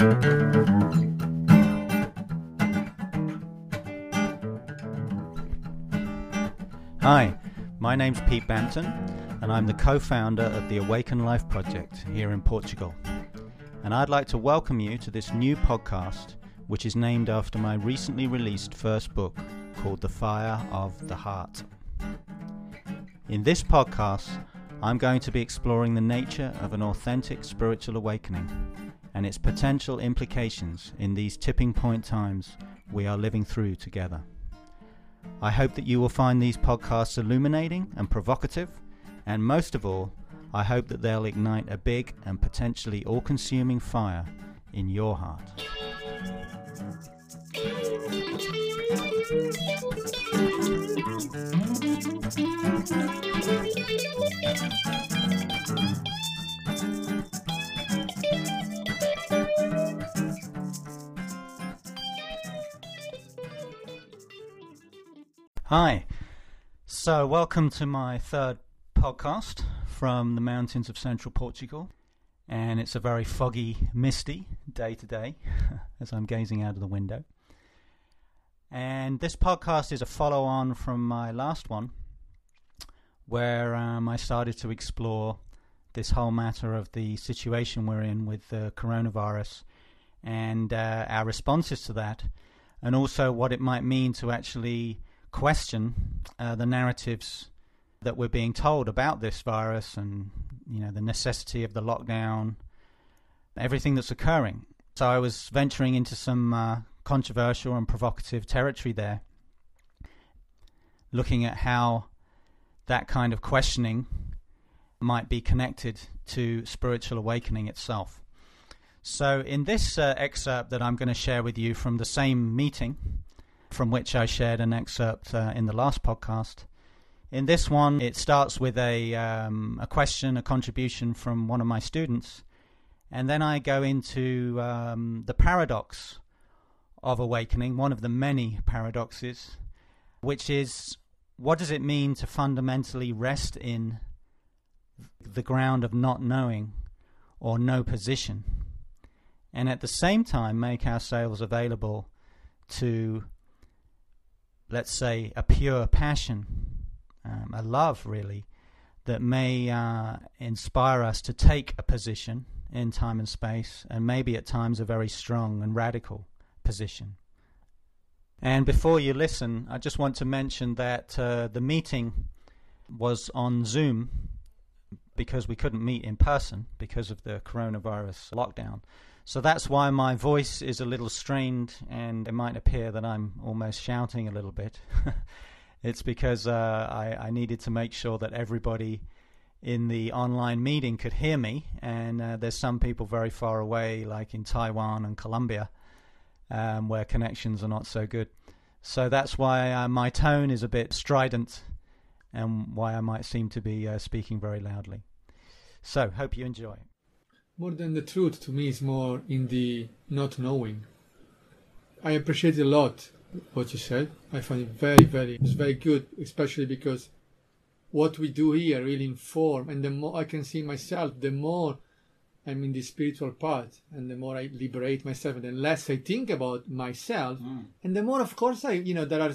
Hi, my name's Pete Banton, and I'm the co-founder of the Awaken Life Project here in Portugal. And I'd like to welcome you to this new podcast, which is named after my recently released first book called The Fire of the Heart. In this podcast, I'm going to be exploring the nature of an authentic spiritual awakening and its potential implications in these tipping point times we are living through together. I hope that you will find these podcasts illuminating and provocative, and most of all, I hope that they'll ignite a big and potentially all-consuming fire in your heart. Hi, so welcome to my third podcast from the mountains of central Portugal, and it's a very foggy, misty day today as I'm gazing out of the window. And this podcast is a follow-on from my last one, where I started to explore this whole matter of the situation we're in with the coronavirus and our responses to that, and also what it might mean to actually question the narratives that we're being told about this virus and, you know, the necessity of the lockdown, everything that's occurring. So I was venturing into some controversial and provocative territory there, looking at how that kind of questioning might be connected to spiritual awakening itself. So in this excerpt that I'm going to share with you from the same meeting, from which I shared an excerpt in the last podcast. In this one, it starts with a question, a contribution from one of my students, and then I go into the paradox of awakening, one of the many paradoxes, which is, what does it mean to fundamentally rest in the ground of not knowing or no position, and at the same time make ourselves available to, let's say, a pure passion, a love really, that may inspire us to take a position in time and space, and maybe at times a very strong and radical position. And before you listen, I just want to mention that the meeting was on Zoom because we couldn't meet in person because of the coronavirus lockdown. So that's why my voice is a little strained, and it might appear that I'm almost shouting a little bit. It's because I needed to make sure that everybody in the online meeting could hear me, and there's some people very far away, like in Taiwan and Colombia, where connections are not so good. So that's why my tone is a bit strident, and why I might seem to be speaking very loudly. So, hope you enjoy. More than the truth, to me, is more in the not knowing. I appreciate a lot what you said. I find it it's very good, especially because what we do here really inform, and the more I can see myself, the more I'm in the spiritual path, and the more I liberate myself, and the less I think about myself, and the more, of course, there are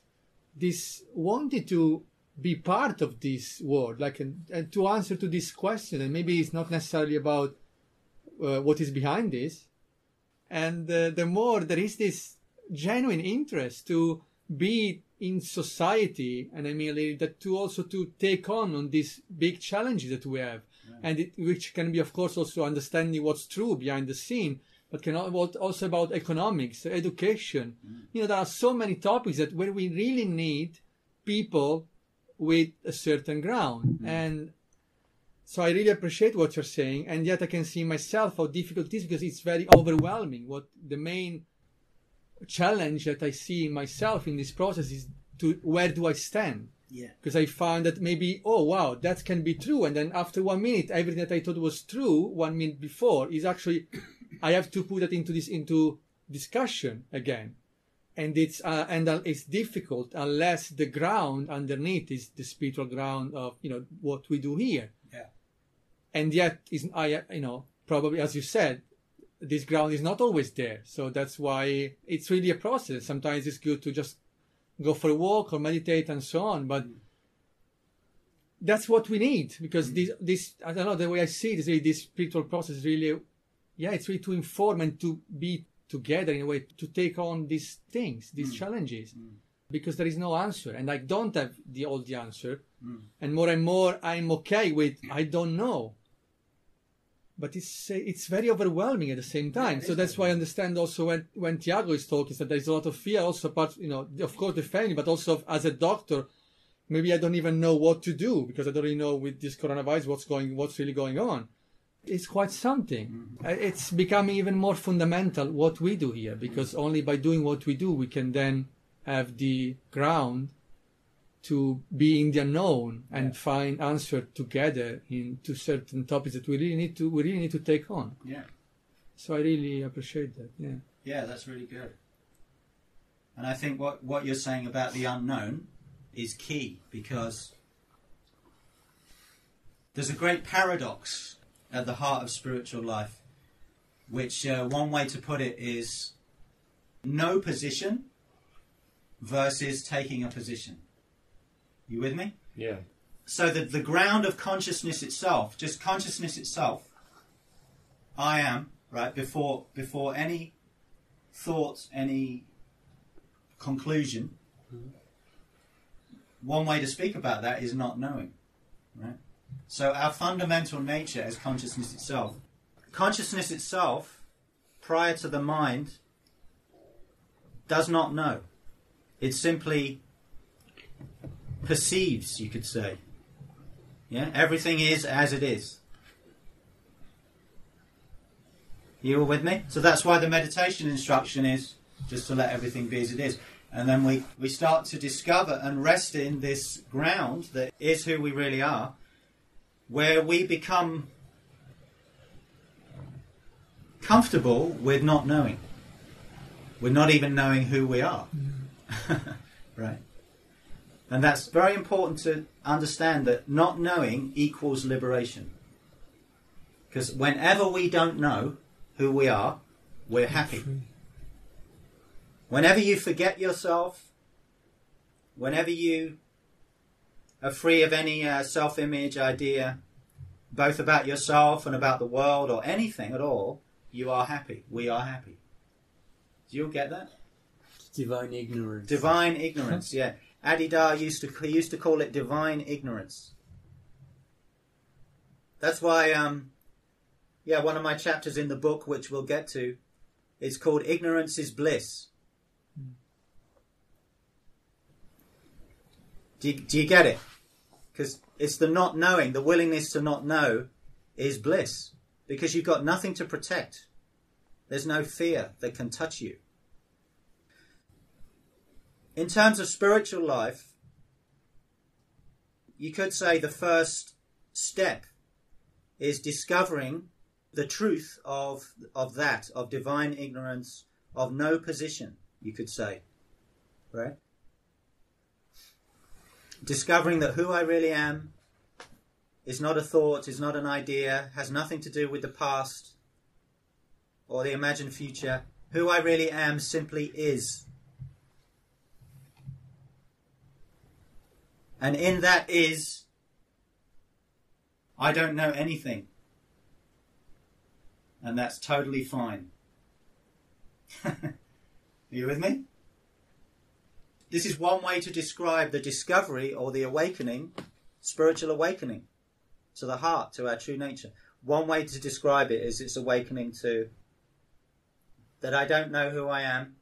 this wanting to be part of this world, like, and to answer to this question, and maybe it's not necessarily about what is behind this, and the more there is this genuine interest to be in society, and I mean that to also to take on these big challenges that we have, and which can be, of course, also understanding what's true behind the scene, but can also about economics, education. There are so many topics that where we really need people with a certain ground, and so I really appreciate what you're saying, and yet I can see myself how difficult it is, because it's very overwhelming. What the main challenge that I see in myself in this process is to where do I stand? Yeah. Because I found that maybe, oh wow, that can be true, and then after 1 minute, everything that I thought was true 1 minute before is actually, I have to put that into discussion again. And it's difficult unless the ground underneath is the spiritual ground of what we do here. Yeah. And yet, probably, as you said, this ground is not always there. So that's why it's really a process. Sometimes it's good to just go for a walk or meditate and so on. But that's what we need, because this I don't know, the way I see it is really this spiritual process is really, it's really to inform and to be together in a way, to take on these things, these challenges, because there is no answer, and I don't have all the answer, and more I'm okay with I don't know, but it's very overwhelming at the same time. So that's why I understand also when Tiago is talking that there's a lot of fear also, apart, of course the family, but also as a doctor. Maybe I don't even know what to do, because I don't really know with this coronavirus what's really going on. It's quite something. It's becoming even more fundamental what we do here, because only by doing what we do we can then have the ground to be in the unknown and find answer together into certain topics that we really need to take on. Yeah. So I really appreciate that. Yeah. Yeah, that's really good. And I think what you're saying about the unknown is key, because there's a great paradox at the heart of spiritual life, which one way to put it is no position versus taking a position. You with me? Yeah. So the ground of consciousness itself, just consciousness itself, I am, right, before any thought, any conclusion, one way to speak about that is not knowing, right? So our fundamental nature as consciousness itself, prior to the mind, does not know. It simply perceives, you could say. Yeah, everything is as it is. You all with me? So that's why the meditation instruction is just to let everything be as it is. And then we start to discover and rest in this ground that is who we really are, where we become comfortable with not knowing. With not even knowing who we are. Right. And that's very important to understand, that not knowing equals liberation. Because whenever we don't know who we are, we're happy. Whenever you forget yourself, whenever you are free of any self-image idea, both about yourself and about the world or anything at all, you are happy. We are happy. Do you all get that? Divine ignorance. Divine ignorance, yeah. Adidar used to call it divine ignorance. That's why, one of my chapters in the book, which we'll get to, is called Ignorance is Bliss. Do you get it? Because it's the not knowing, the willingness to not know is bliss. Because you've got nothing to protect. There's no fear that can touch you. In terms of spiritual life, you could say the first step is discovering the truth of divine ignorance, of no position, you could say. Right? Discovering that who I really am is not a thought, is not an idea, has nothing to do with the past or the imagined future. Who I really am simply is. And in that is, I don't know anything. And that's totally fine. Are you with me? This is one way to describe the discovery or the awakening, spiritual awakening to the heart, to our true nature. One way to describe it is its awakening to that I don't know who I am.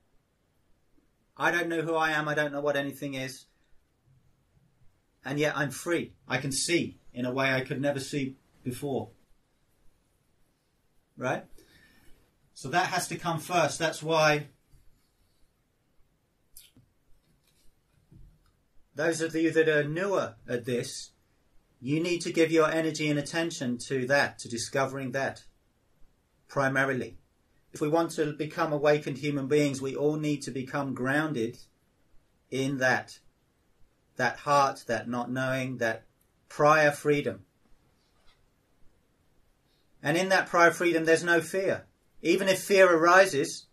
I don't know who I am. I don't know what anything is. And yet I'm free. I can see in a way I could never see before. Right? So that has to come first. That's why those of you that are newer at this, you need to give your energy and attention to that, to discovering that, primarily. If we want to become awakened human beings, we all need to become grounded in that heart, that not knowing, that prior freedom. And in that prior freedom, there's no fear. Even if fear arises,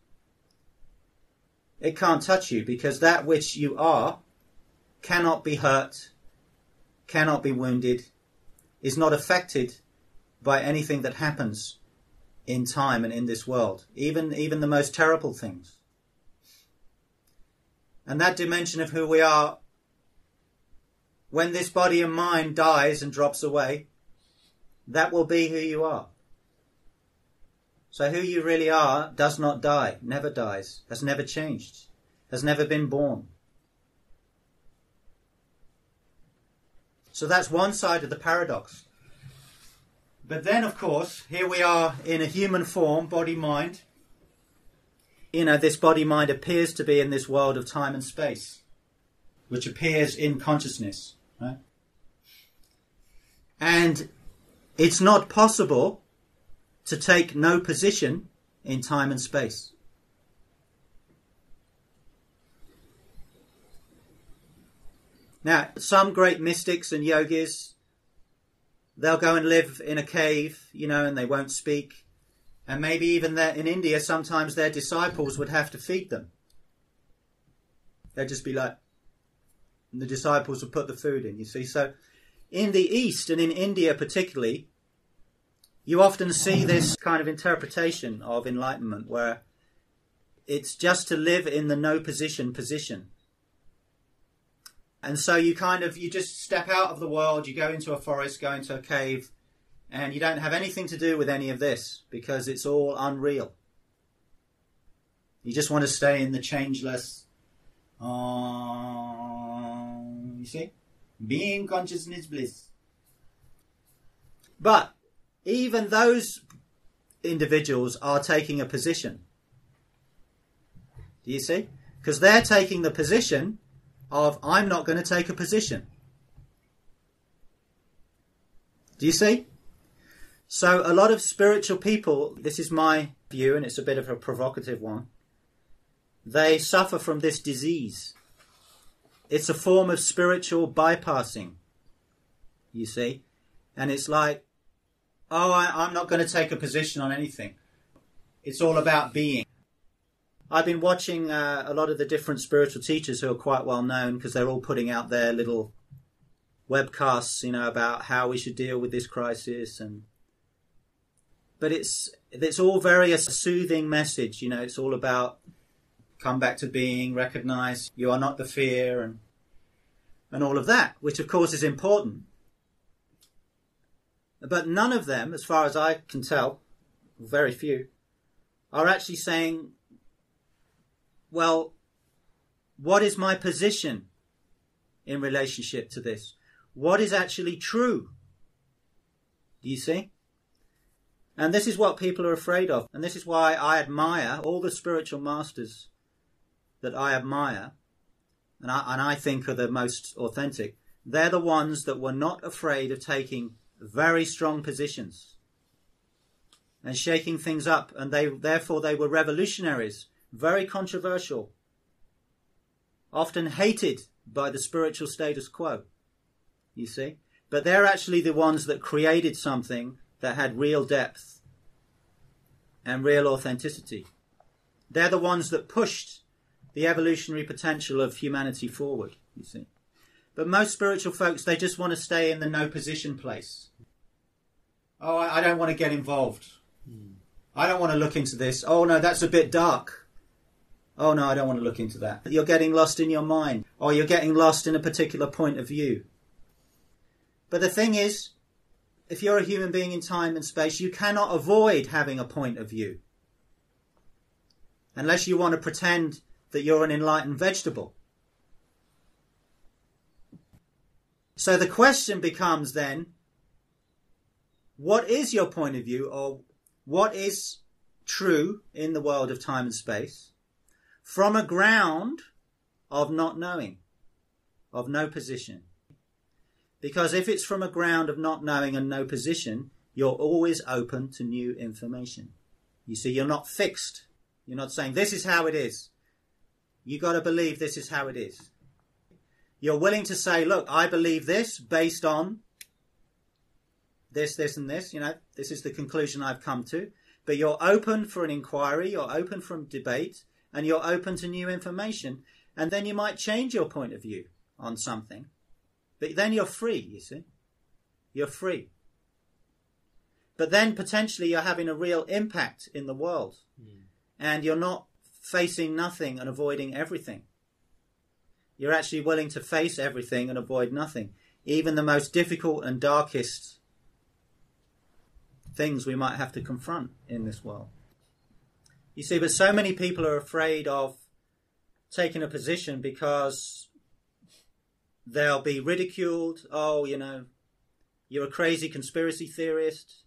it can't touch you, because that which you are cannot be hurt, cannot be wounded, is not affected by anything that happens in time and in this world, even the most terrible things. And that dimension of who we are, when this body and mind dies and drops away, that will be who you are. So who you really are does not die, never dies, has never changed, has never been born. So that's one side of the paradox. But then, of course, here we are in a human form, body-mind. This body-mind appears to be in this world of time and space, which appears in consciousness, right? And it's not possible to take no position in time and space. Now, some great mystics and yogis, they'll go and live in a cave, and they won't speak. And maybe even in India, sometimes their disciples would have to feed them. They'd just be like, and the disciples would put the food in, you see. So in the East, and in India particularly, you often see this kind of interpretation of enlightenment where it's just to live in the no position. And so you just step out of the world, you go into a forest, go into a cave, and you don't have anything to do with any of this because it's all unreal. You just want to stay in the changeless, you see, being consciousness bliss. But even those individuals are taking a position. Do you see? Because they're taking the position of, I'm not going to take a position. Do you see? So a lot of spiritual people, this is my view, and it's a bit of a provocative one, they suffer from this disease. It's a form of spiritual bypassing, you see? And it's like, I'm not going to take a position on anything. It's all about being. I've been watching a lot of the different spiritual teachers who are quite well known because they're all putting out their little webcasts, about how we should deal with this crisis. But it's all very a soothing message, It's all about come back to being, recognize you are not the fear, and all of that, which of course is important. But none of them, as far as I can tell, very few, are actually saying, well, what is my position in relationship to this? What is actually true? Do you see? And this is what people are afraid of. And this is why I admire all the spiritual masters that I admire, and I think are the most authentic. They're the ones that were not afraid of taking very strong positions and shaking things up, and therefore they were revolutionaries, very controversial, often hated by the spiritual status quo, you see. But they're actually the ones that created something that had real depth and real authenticity. They're the ones that pushed the evolutionary potential of humanity forward, you see. But most spiritual folks, they just want to stay in the no position place. Oh, I don't want to get involved. I don't want to look into this. Oh no, that's a bit dark. Oh no, I don't want to look into that. You're getting lost in your mind, or you're getting lost in a particular point of view. But the thing is, if you're a human being in time and space, you cannot avoid having a point of view. Unless you want to pretend that you're an enlightened vegetable. So the question becomes then, what is your point of view, or what is true in the world of time and space from a ground of not knowing, of no position? Because if it's from a ground of not knowing and no position, you're always open to new information. You see, you're not fixed. You're not saying, this is how it is. You got to believe this is how it is. You're willing to say, look, I believe this based on this, and this. This is the conclusion I've come to. but you're open for an inquiry, you're open for debate, and you're open to new information. And then you might change your point of view on something. But then you're free, you see. You're free. But then potentially you're having a real impact in the world. And you're not facing nothing and avoiding everything. You're actually willing to face everything and avoid nothing. Even the most difficult and darkest things we might have to confront in this world. You see, but so many people are afraid of taking a position because they'll be ridiculed. Oh, you're a crazy conspiracy theorist.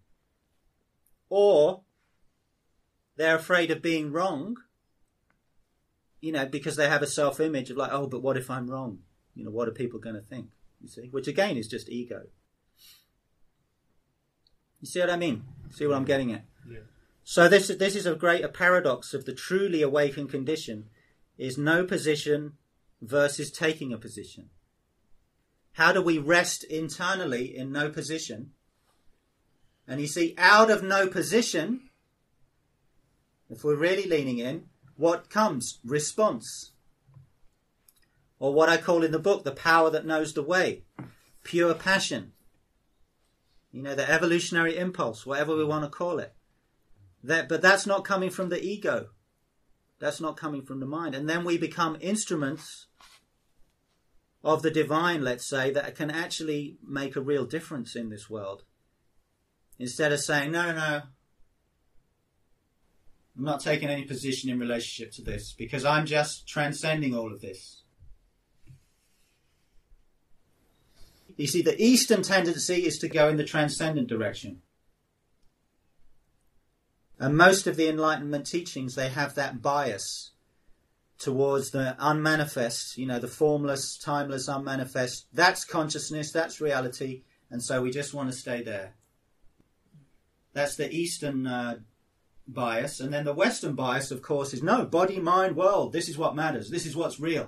Or they're afraid of being wrong, because they have a self-image of like, oh, but what if I'm wrong? What are people going to think? You see, which again is just ego. You see what I mean? See what I'm getting at? Yeah. So this is a paradox of the truly awakened condition, is no position versus taking a position. How do we rest internally in no position? And you see, out of no position, if we're really leaning in, what comes? Response. Or what I call in the book, the power that knows the way. Pure passion. The evolutionary impulse, whatever we want to call it. But that's not coming from the ego. That's not coming from the mind. And then we become instruments of the divine, let's say, that can actually make a real difference in this world. Instead of saying, no, I'm not taking any position in relationship to this because I'm just transcending all of this. You see, the Eastern tendency is to go in the transcendent direction. And most of the Enlightenment teachings, they have that bias towards the unmanifest, the formless, timeless, unmanifest. That's consciousness, that's reality, and so we just want to stay there. That's the Eastern bias. And then the Western bias, of course, is no, body, mind, world. This is what matters. This is what's real.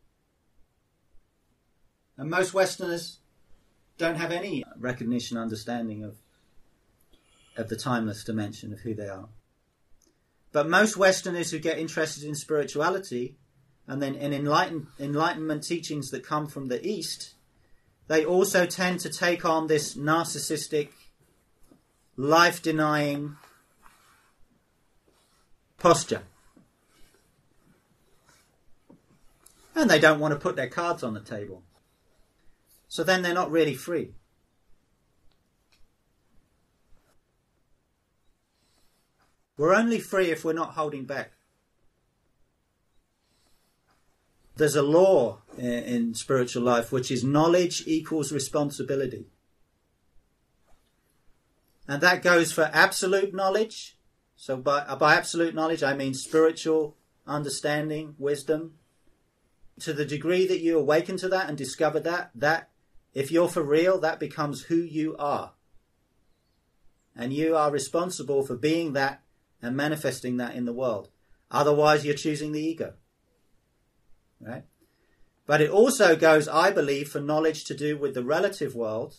And most Westerners don't have any recognition, understanding of the timeless dimension of who they are. But most Westerners who get interested in spirituality and then in enlightenment teachings that come from the East, they also tend to take on this narcissistic, life-denying posture. And they don't want to put their cards on the table. So then they're not really free. We're only free if we're not holding back. There's a law in spiritual life which is knowledge equals responsibility. And that goes for absolute knowledge. So by absolute knowledge I mean spiritual understanding, wisdom. To the degree that you awaken to that and discover that if you're for real, that becomes who you are. And you are responsible for being that and manifesting that in the world. Otherwise, you're choosing the ego. Right? But it also goes, I believe, for knowledge to do with the relative world.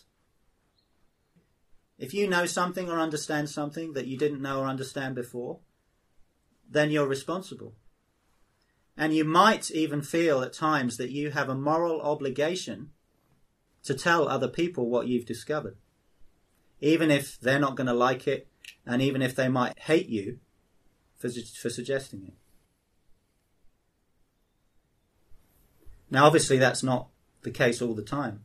If you know something or understand something that you didn't know or understand before, then you're responsible. And you might even feel at times that you have a moral obligation to tell other people what you've discovered. Even if they're not going to like it, and even if they might hate you for suggesting it. Now, obviously, that's not the case all the time.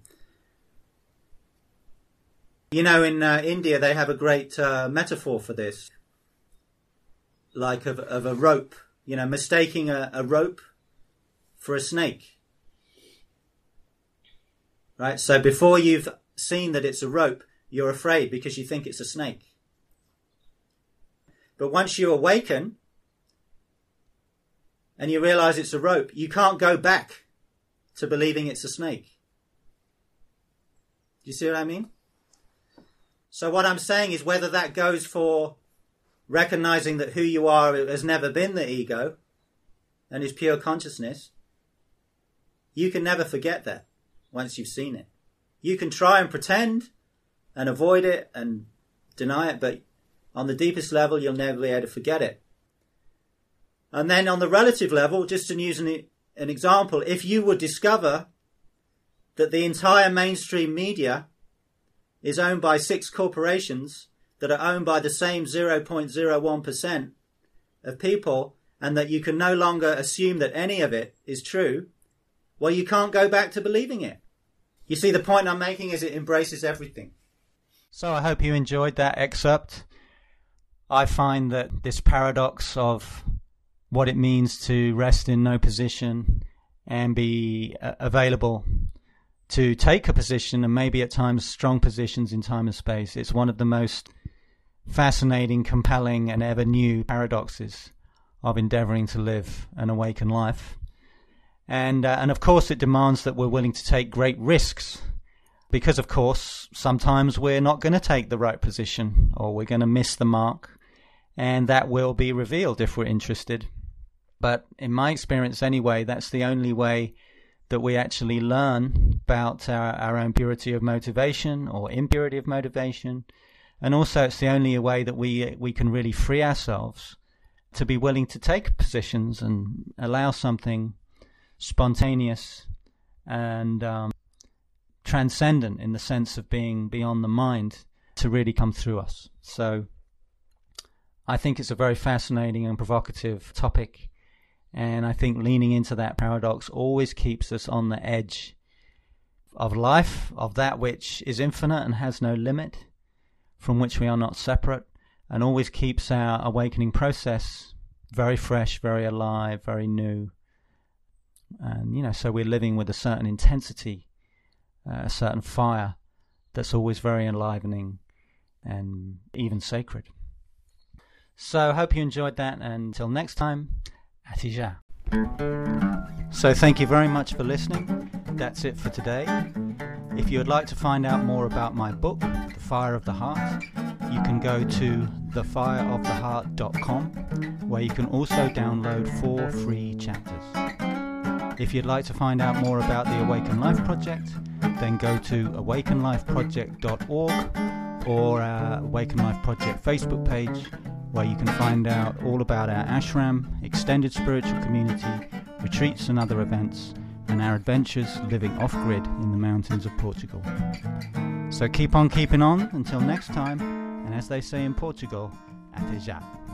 In India, they have a great metaphor for this, like of a rope, mistaking a rope for a snake. Right? So before you've seen that it's a rope, you're afraid because you think it's a snake. But once you awaken and you realize it's a rope, you can't go back to believing it's a snake. Do you see what I mean? So what I'm saying is whether that goes for recognizing that who you are has never been the ego and is pure consciousness, you can never forget that once you've seen it. You can try and pretend and avoid it and deny it, but On the deepest level, you'll never be able to forget it. And then on the relative level, just to use an example, if you would discover that the entire mainstream media is owned by 6 corporations that are owned by the same 0.01% of people, and that you can no longer assume that any of it is true, well, you can't go back to believing it. You see, the point I'm making is it embraces everything. So I hope you enjoyed that excerpt. I find that this paradox of what it means to rest in no position and be available to take a position, and maybe at times strong positions in time and space, it's one of the most fascinating, compelling and ever new paradoxes of endeavoring to live an awakened life. And of course it demands that we're willing to take great risks, because of course sometimes we're not going to take the right position, or we're going to miss the mark, and that will be revealed if we're interested. But in my experience anyway, that's the only way that we actually learn about our own purity of motivation or impurity of motivation. And also it's the only way that we can really free ourselves to be willing to take positions and allow something spontaneous and transcendent, in the sense of being beyond the mind, to really come through us. So I think it's a very fascinating and provocative topic, and I think leaning into that paradox always keeps us on the edge of life, of that which is infinite and has no limit, from which we are not separate, and always keeps our awakening process very fresh, very alive, very new. And, so we're living with a certain intensity, a certain fire that's always very enlivening and even sacred. So I hope you enjoyed that, and until next time, Atija. So thank you very much for listening. That's it for today. If you would like to find out more about my book, The Fire of the Heart, you can go to thefireoftheheart.com, where you can also download 4 free chapters. If you'd like to find out more about the Awaken Life Project, then go to awakenlifeproject.org or our Awaken Life Project Facebook page, where you can find out all about our ashram, extended spiritual community, retreats and other events, and our adventures living off-grid in the mountains of Portugal. So keep on keeping on until next time, and as they say in Portugal, até já.